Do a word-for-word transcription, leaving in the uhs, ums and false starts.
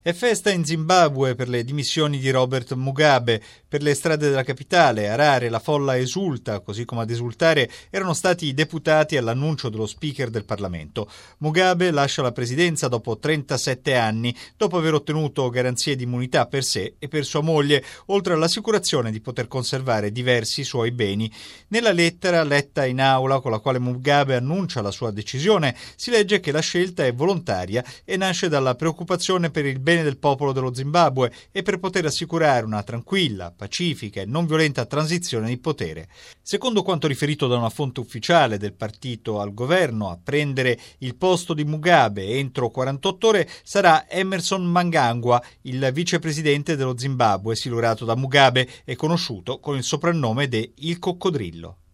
È festa in Zimbabwe per le dimissioni di Robert Mugabe. Per le strade della capitale, Harare, la folla esulta, così come ad esultare erano stati i deputati all'annuncio dello speaker del Parlamento. Mugabe lascia la presidenza dopo trentasette anni, dopo aver ottenuto garanzie di immunità per sé e per sua moglie, oltre all'assicurazione di poter conservare diversi suoi beni. Nella lettera letta in aula, con la quale Mugabe annuncia la sua decisione, si legge che la scelta è volontaria e nasce dalla preoccupazione per il bene del popolo dello Zimbabwe e per poter assicurare una tranquilla, pacifica e non violenta transizione di potere. Secondo quanto riferito da una fonte ufficiale del partito al governo, a prendere il posto di Mugabe entro quarantotto ore sarà Emmerson Mnangagwa, il vicepresidente dello Zimbabwe, silurato da Mugabe e conosciuto con il soprannome de Il Coccodrillo.